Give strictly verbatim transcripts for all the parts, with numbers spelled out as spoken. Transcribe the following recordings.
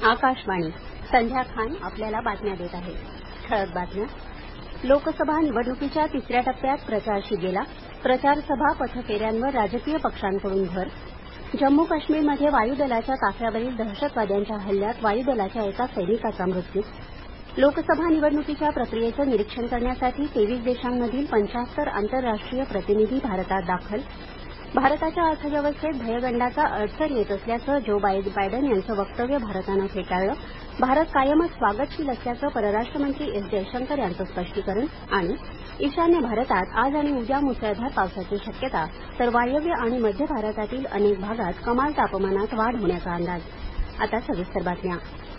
आकाशवाणी. संध्या खान आपल्याला बातम्या देत आहे. ठळक बातम्या. लोकसभा निवडणुकीच्या तिसऱ्या टप्प्यात प्रचार शिगेला. प्रचार सभा पथफेऱ्यांवर राजकीय पक्षांकडून भर. जम्मू काश्मीरमध्ये वायुदलाच्या ताफ्यावरील दहशतवाद्यांच्या हल्ल्यात वायुदलाच्या एका सैनिकाचा मृत्यू. लोकसभा निवडणुकीच्या प्रक्रियेचं निरीक्षण करण्यासाठी तेवीस देशांमधील पंच्याहत्तर आंतरराष्ट्रीय प्रतिनिधी भारतात दाखल. भारताच्या अर्थव्यवस्थेत भयगंडाचा अडसर येत असल्याचं जो बायडन यांचं वक्तव्य भारतानं फेटाळलं. भारत कायमच स्वागतशील असल्याचं परराष्ट्र मंत्री एस जयशंकर यांचं स्पष्टीकरण. आणि ईशान्य भारतात आज आणि उद्या मुसळधार पावसाची शक्यता, तर वायव्य आणि मध्य भारतातील अनेक भागात कमाल तापमानात वाढ होण्याचा अंदाज. आता सविस्तर बातम्या.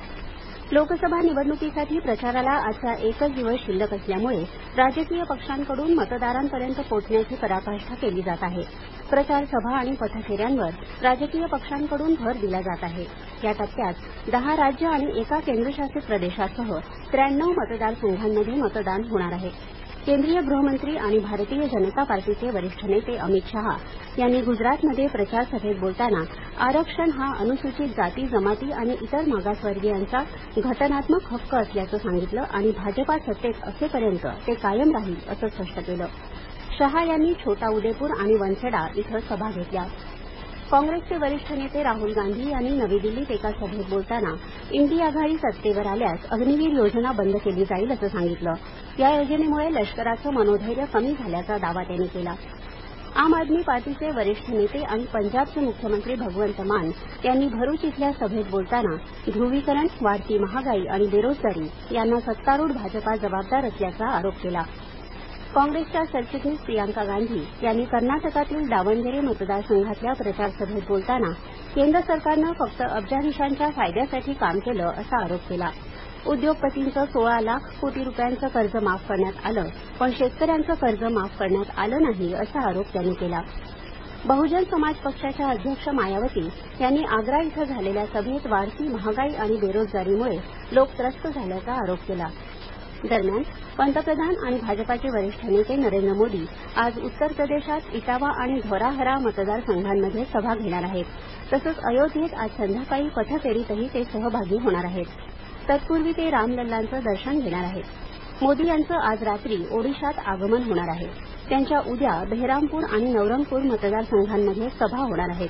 लोकसभा निवडणुकीसाठी प्रचाराला आजचा एकच दिवस शिल्लक असल्यामुळे राजकीय पक्षांकडून मतदारांपर्यंत पोहोचण्याची पराकाष्ठा केली जात आहे. प्रचार सभा आणि पथफेऱ्यांवर राजकीय पक्षांकडून भर दिला जात आहे. या टप्प्यात दहा राज्य आणि एका केंद्रशासित प्रदेशासह त्र्याण्णव मतदारसंघांमध्ये मतदान होणार आहे. केंद्रीय गृहमंत्री आणि भारतीय जनता पार्टीचे वरिष्ठ नेते अमित शहा यांनी गुजरातमध्ये प्रचार सभेत बोलताना आरक्षण हा अनुसूचित जाती जमाती आणि इतर मागासवर्गीयांचा घटनात्मक हक्क असल्याचं सांगितलं आणि भाजपा सत्तेत असेपर्यंत ते कायम राहील असं स्पष्ट केलं. शहा यांनी छोटा उदेपूर आणि वनखेडा इथं सभा घेतल्या. काँग्रेसचे वरिष्ठ नेते राहुल गांधी यांनी नवी दिल्लीत एका सभेत बोलताना इंडी आघाडी सत्तेवर आल्यास अग्निवीर योजना बंद केली जाईल असं सांगितलं. या योजनेमुळे लष्कराचं मनोधैर्य कमी झाल्याचा दावा त्यांनी केला. आम आदमी पार्टीचे वरिष्ठ नेते आणि पंजाबचे मुख्यमंत्री भगवंत मान यांनी भरूच इथल्या सभेत बोलताना ध्रुवीकरण, वाढती महागाई आणि बेरोजगारी यांना सत्तारूढ भाजपा जबाबदार असल्याचा आरोप केला. काँग्रेसच्या सरचिटणीस प्रियांका गांधी यांनी कर्नाटकातील दावणगेरे मतदारसंघातल्या प्रचारसभेत बोलताना केंद्र सरकारनं फक्त अब्जाधीशांच्या फायद्यासाठी काम केलं असा आरोप केला. उद्योगपतींचं सोळा लाख कोटी रुपयांचं कर्ज माफ करण्यात आलं, पण शेतकऱ्यांचं कर्ज माफ करण्यात आलं नाही असा आरोप त्यांनी केला. बहुजन समाज पक्षाच्या अध्यक्ष मायावती यांनी आग्रा इथं झालेल्या सभेत वाढती महागाई आणि बेरोजगारीमुळे लोक त्रस्त झाल्याचा आरोप केला. दरम्यान पंतप्रधान आणि भाजपाचे वरिष्ठ नेते नरेंद्र मोदी आज उत्तर प्रदेशात इटावा आणि धौराहरा मतदारसंघांमध्ये सभा घेणार आहेत. तसंच अयोध्येत आज संध्याकाळी पथफेरीतही ते सहभागी होणार आहेत. तत्पूर्वी ते रामलल्लांचं दर्शन घेणार आहेत. मोदी यांचं आज रात्री ओडिशात आगमन होणार आहे. त्यांच्या उद्या बेहरामपूर आणि नवरंगपूर मतदारसंघांमध्ये सभा होणार आहेत.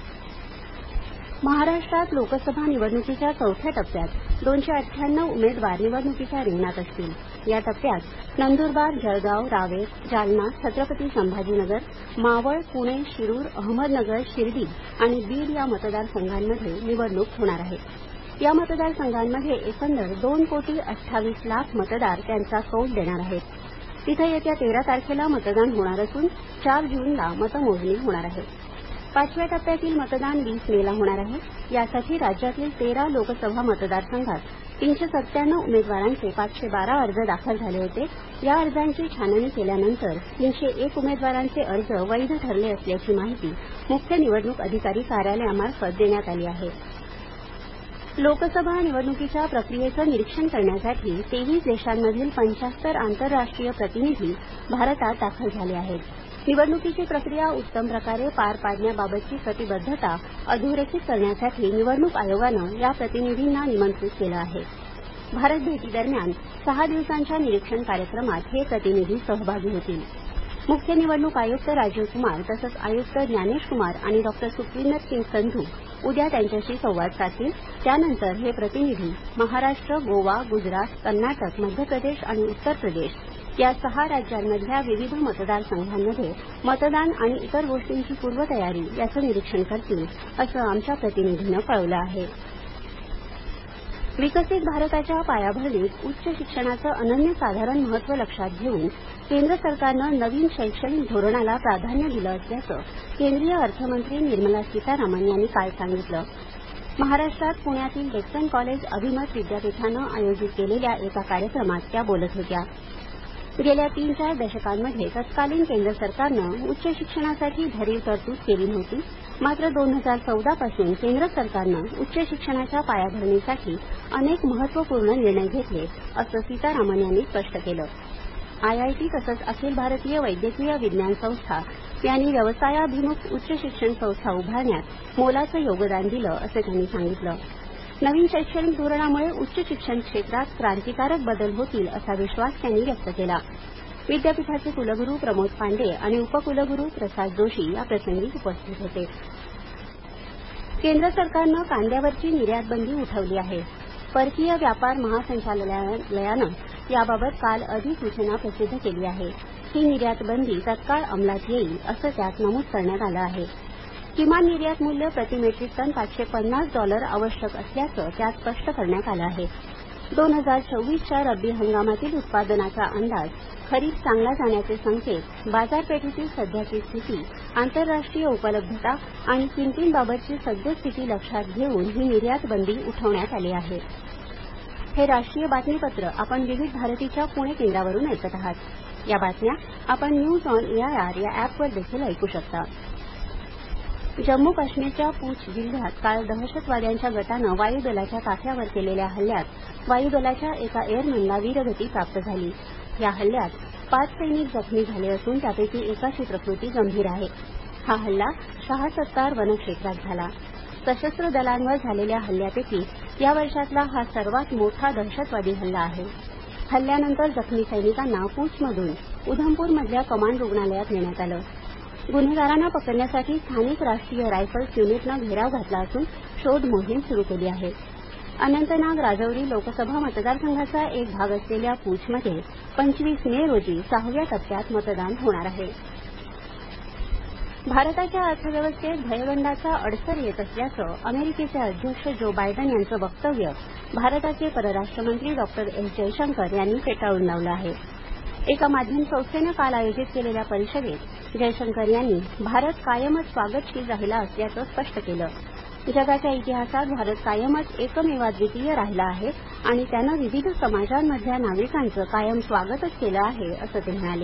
महाराष्ट्रात लोकसभा निवडणुकीच्या चौथ्या टप्प्यात दोनशे अठ्ठ्याण्णव उमेदवार निवडणुकीच्या रिंगणात असतील. या टप्प्यात नंदुरबार, जळगाव, रावेर, जालना, छत्रपती संभाजीनगर, मावळ, पुणे, शिरूर, अहमदनगर, शिर्डी आणि बीड या मतदारसंघांमध्ये निवडणूक होणार आहे. या मतदारसंघांमध्ये एकंदर दोन कोटी अठ्ठावीस लाख मतदार त्यांचा कौल देणार आहेत. तिथं येत्या तेरा तारखेला मतदान होणार असून चार जूनला मतमोजणी होणार आहे. पाचव्या टप्प्यातील मतदान वीस मेला होणार आहे. यासाठी राज्यातील तेरा लोकसभा मतदारसंघात तीनशे सत्त्याण्णव उमेदवारांचे पाचशे बारा अर्ज दाखल झाले होते. या अर्जांची छाननी केल्यानंतर तीनशे एक उमेदवारांचे अर्ज वैध ठरले असल्याची माहिती मुख्य निवडणूक अधिकारी कार्यालयामार्फत देण्यात आली आहे. लोकसभा निवडणुकीच्या प्रक्रियेचं निरीक्षण करण्यासाठी तेवीस देशांमधील पंच्याहत्तर आंतरराष्ट्रीय प्रतिनिधी भारतात दाखल झाले आहेत. निवडणुकीची प्रक्रिया उत्तम प्रकारे पार पाडण्याबाबतची कटिबद्धता अधोरेखित करण्यासाठी निवडणूक आयोगानं या प्रतिनिधींना निमंत्रित केलं आहे. भारत भेटीदरम्यान सहा दिवसांच्या निरीक्षण कार्यक्रमात हे प्रतिनिधी सहभागी होतील. मुख्य निवडणूक आयुक्त राजीव कुमार तसंच आयुक्त ज्ञानेश कुमार आणि डॉ सुखविंदर सिंग संधू उद्या त्यांच्याशी संवाद साधतील. त्यानंतर हे प्रतिनिधी महाराष्ट्र, गोवा, गुजरात, कर्नाटक, मध्य प्रदेश आणि उत्तर प्रदेश या सहा राज्यांमधल्या विविध मतदारसंघांमध्ये मतदान आणि इतर गोष्टींची पूर्वतयारी याचं निरीक्षण करतील असं आमच्या प्रतिनिधीनं कळवलं आहे. विकसित भारताच्या पायाभरणीत उच्च शिक्षणाचं अनन्यसाधारण महत्त्व लक्षात घेऊन केंद्र सरकारनं नवीन शैक्षणिक धोरणाला प्राधान्य दिलं असल्याचं केंद्रीय अर्थमंत्री निर्मला सीतारामन यांनी काल सांगितलं. महाराष्ट्रात पुण्यातील डेक्कन कॉलेज अभिमत विद्यापीठानं आयोजित केलेल्या एका कार्यक्रमात त्या बोलत होत्या. गेल्या तीन चार दशकांमध्ये तत्कालीन केंद्र सरकारनं उच्च शिक्षणासाठी भरीव तरतूद केली नव्हती. मात्र दोन हजार चौदा पासून केंद्र सरकारनं उच्च शिक्षणाच्या पायाभरणीसाठी अनेक महत्त्वपूर्ण निर्णय घेतले असं सीतारामन यांनी स्पष्ट केलं. आयआयटी तसंच अखिल भारतीय वैद्यकीय विज्ञान संस्था यांनी व्यवसायाभिमुख उच्च शिक्षण संस्था उभारण्यात मोलाचं योगदान दिलं असं त्यांनी सांगितलं. नवीन शैक्षणिक धोरणामुळे उच्च शिक्षण क्षेत्रात क्रांतिकारक बदल होतील असा विश्वास त्यांनी व्यक्त केला. विद्यापीठाचे कुलगुरू प्रमोद पांडे आणि उपकुलगुरू प्रसाद जोशी या प्रसंगी उपस्थित होते. केंद्र सरकारनं कांद्यावरची निर्यात बंदी उठवली आहे. परकीय व्यापार महासंचालनालयानं याबाबत काल अधिसूचना प्रसिद्ध केली आहे. ही निर्यात बंदी तत्काळ अंमलात येईल असं त्यात नमूद करण्यात आलं आहे. किमान निर्यात मूल्य प्रति मेट्रिक टन पाचशे पन्नास डॉलर आवश्यक असल्याचं त्यात स्पष्ट करण्यात आलं आहे. दोन हजार चोवीसच्या रब्बी हंगामातील उत्पादनाचा अंदाज, खरीप चांगला जाण्याचे संकेत, बाजारपेठेतील सध्याची स्थिती, आंतरराष्ट्रीय उपलब्धता आणि किंमतींबाबतची सद्यस्थिती लक्षात घेऊन ही निर्यात बंदी उठवण्यात आली आहे. हे राष्ट्रीय बातमीपत्र आपण विविध भारतीच्या पुणे केंद्रावरून ऐकत आहात. या बातम्या आपण न्यूज ऑन एआयआर या ॲपवर देखील ऐकू शकता. जम्मू काश्मीरच्या पूंछ जिल्ह्यात काल दहशतवाद्यांच्या गटानं वायुदलाच्या ताफ्यावर केलेल्या हल्ल्यात वायुदलाच्या एका एअरमनला वीरगती प्राप्त झाली. या हल्ल्यात पाच सैनिक जखमी झाले असून त्यापैकी एकाची प्रकृती गंभीर आहे. हा हल्ला शाहसत्तार वनक्षेत्रात झाला. सशस्त्र दलांवर झालेल्या हल्ल्यापैकी या वर्षातला हा सर्वात मोठा दहशतवादी हल्ला आहे. हल्ल्यानंतर जखमी सैनिकांना पूंछमधून उधमपूरमधल्या कमांड रुग्णालयात नेण्यात आलं. गुन्हेगारांना पकडण्यासाठी स्थानिक राष्ट्रीय रायफल्स युनिटनं घेराव घातला असून शोध मोहीम सुरू केली आहे. अनंतनाग राजौरी लोकसभा मतदारसंघाचा एक भाग असलेल्या पूंछमध्ये पंचवीस मे रोजी सहाव्या टप्प्यात मतदान होणार आहे. भारताच्या अर्थव्यवस्थेत भयगंडाचा अडसर येत असल्याचं अमेरिकेचे अध्यक्ष जो बायडन यांचं वक्तव्य भारताचे परराष्ट्रमंत्री डॉक्टर एस जयशंकर यांनी फेटाळून लावलं आहे. एका माध्यम संस्थेनं काल आयोजित केलेल्या परिषदेत जयशंकर यांनी भारत कायमच स्वागतशील राहिला असल्याचं स्पष्ट केलं. जगाच्या इतिहासात भारत कायमच एकमेवाद्वितीय राहिला आहे आणि त्यानं विविध समाजांमधल्या नागरिकांचं कायम स्वागतच केलं आहे असं ते म्हणाले.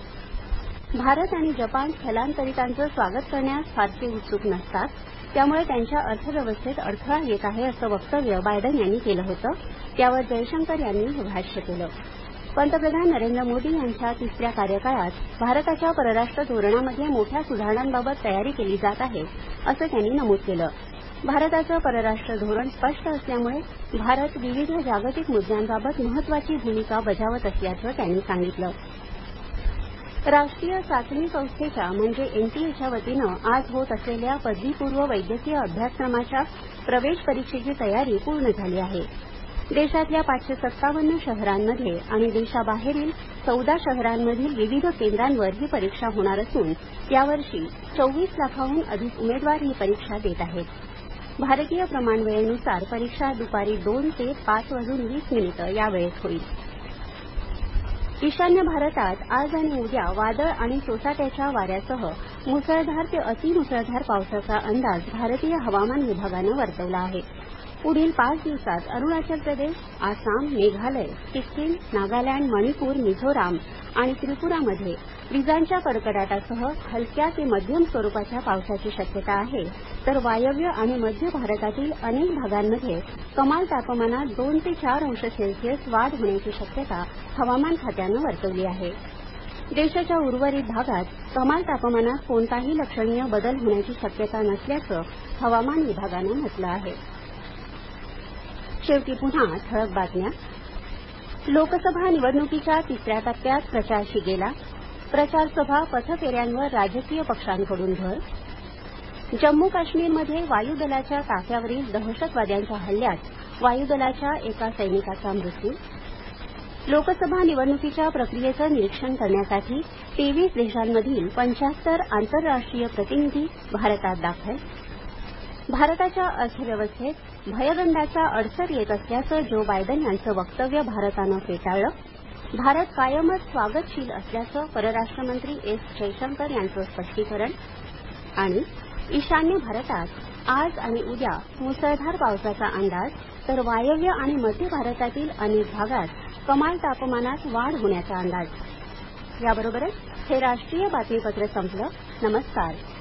भारत आणि जपान स्थलांतरितांचं स्वागत करण्यास फारसे उत्सुक नसतात, त्यामुळे त्यांच्या अर्थव्यवस्थेत अडथळा येत आहे असं वक्तव्य बायडन यांनी केलं होतं. त्यावर जयशंकर यांनी हे भाष्य केलं. पंतप्रधान नरेंद्र मोदी यांच्या तिसऱ्या कार्यकाळात भारताच्या परराष्ट्र धोरणामध्ये मोठ्या सुधारणांबाबत तयारी केली जात आहे असं त्यांनी नमूद केलं. भारताचं परराष्ट्र धोरण स्पष्ट असल्यामुळे भारत विविध जागतिक मुद्द्यांबाबत महत्वाची भूमिका बजावत असल्याचं त्यांनी सांगितलं. राष्ट्रीय चाचणी संस्थेच्या म्हणजे एनटीएच्या वतीनं आज होत असलेल्या पदवीपूर्व वैद्यकीय अभ्यासक्रमाच्या प्रवेश परीक्षेची तयारी पूर्ण झाली आहे. देशातल्या पाचशे सत्तावन्न शहरांमध्ये आणि देशाबाहेरील चौदा शहरांमधील विविध केंद्रांवर ही परीक्षा होणार असून यावर्षी चोवीस लाखाहून अधिक उमेदवार ही परीक्षा देत आहेत. भारतीय प्रमाणवेळेनुसार परीक्षा दुपारी दोन ते पाच वाजून वीस मिनिटं या वेळेत होईल. ईशान्य भारतात आज आणि उद्या वादळ आणि सोसाट्याच्या वाऱ्यासह मुसळधार ते अतिमुसळधार पावसाचा अंदाज भारतीय हवामान विभागानं वर्तवला आहे. पुढील पाच दिवसात अरुणाचल प्रदेश, आसाम, मेघालय, सिक्कीम, नागालँड, मणिपूर, मिझोराम आणि त्रिपुरामध्ये विजांच्या कडकडाटासह हलक्या ते मध्यम स्वरूपाच्या पावसाची शक्यता आहे, तर वायव्य आणि मध्य भारतातील अनेक भागांमध्ये कमाल तापमानात दोन ते चार अंश सेल्सिअस वाढ होण्याची शक्यता हवामान खात्यानं वर्तवली आहे. देशाच्या उर्वरित भागात कमाल तापमानात कोणताही लक्षणीय बदल होण्याची शक्यता नसल्याचं हवामान विभागानं म्हटलं आहे. शेवटी पुन्हा ठळक बातम्या. लोकसभा निवडणुकीच्या तिसऱ्या टप्प्यात प्रचार शिगेला. प्रचार सभा पथफेऱ्यांवर राजकीय पक्षांकडून भर. जम्मू काश्मीरमध्ये वायुदलाच्या ताफ्यावरील दहशतवाद्यांच्या हल्ल्यात वायुदलाच्या एका सैनिकाचा मृत्यू. लोकसभा निवडणुकीच्या प्रक्रियेचं निरीक्षण करण्यासाठी तेवीस देशांमधील पंच्याहत्तर आंतरराष्ट्रीय प्रतिनिधी भारतात दाखल. भारताच्या अर्थव्यवस्थेत भयगंडाचा अडसर येत असल्याचं जो बायडन यांचं वक्तव्य भारतानं फेटाळलं. भारत कायमच स्वागतशील असल्याचं परराष्ट्रमंत्री एस जयशंकर यांचं स्पष्टीकरण. आणि ईशान्य भारतात आज आणि उद्या मुसळधार पावसाचा अंदाज, तर वायव्य आणि मध्य भारतातील अनेक भागात कमाल तापमानात वाढ होण्याचा अंदाज. याबरोबरच हे राष्ट्रीय बातमीपत्र संपलं. नमस्कार.